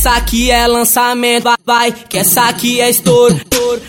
Essa aqui é lançamento, vai, que essa aqui é estouro.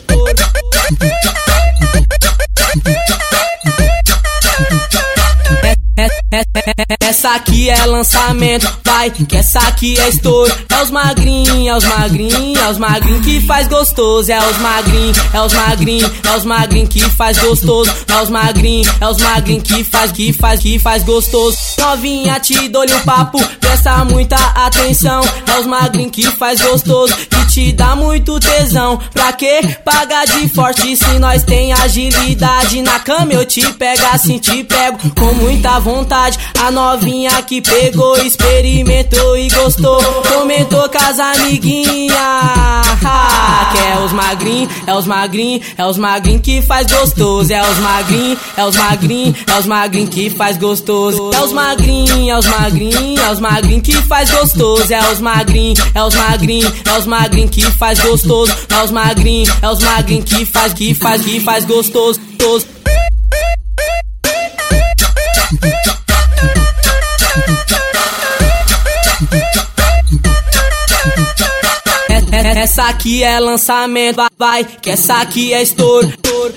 Essa aqui é lançamento, vai, que essa aqui é estouro. É os magrinhos, é os magrinhos, é os magrinhos que faz gostoso. É os magrinhos, é os magrinhos, é os magrinhos que faz gostoso. É os magrinhos, é os magrinhos que faz gostoso. Novinha, te dou-lhe um papo, presta muita atenção. É os magrinhos que faz gostoso, que te dá muito tesão. Pra que pagar de forte se nós tem agilidade? Na cama eu te pego assim, te pego com muita vontade. A novinha que pegou, experimentou e gostou, comentou com as amiguinhas. Que é os magrinhos, é os magrinhos, é os magrinhos que faz gostoso. É os magrinhos, é os magrinhos, é os magrinhos que faz gostoso. É os magrinhos, é os magrinhos, é os magrinhos que faz gostoso. É os magrinhos, é os magrinhos, é os magrinhos que faz gostoso. É os magrinhos, é os magrinhos que faz gostoso. Essa aqui é lançamento, vai, que essa aqui é estouro.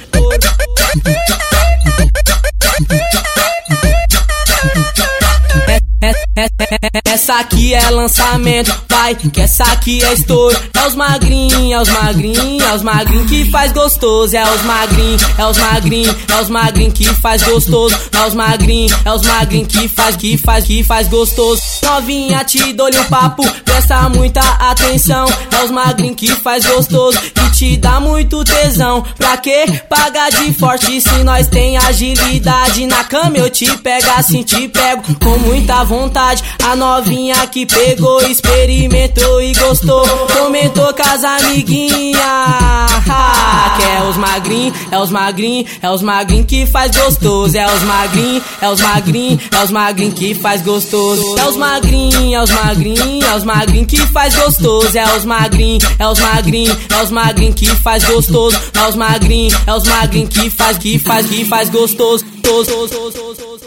Essa aqui é lançamento, vai, que essa aqui é estouro. É os magrinhos, é os magrinhos, é os magrinhos que faz gostoso. É os magrinhos, é os magrinhos, é os magrinhos que faz gostoso. É os magrinhos, é os magrinhos que faz gostoso. Novinha, te dou-lhe um papo, presta muita atenção. É os magrinhos que faz gostoso, que te dá muito tesão. Pra que pagar de forte se nós tem agilidade? Na cama eu te pego assim, te pego com muita vontade. A novinha que pegou, experimentou e gostou, comentou com as amiguinhas. Que é os magrinhos, é os magrinhos, é os magrinhos que faz gostoso. É os magrinhos, é os magrinhos, é os magrinhos que faz gostoso. É os magrinhos, é os magrinhos, é os magrinhos que faz gostoso. É os magrinhos, é os magrinhos, é os magrinhos que faz gostoso. É os magrinhos, é os magrinhos que faz gostoso.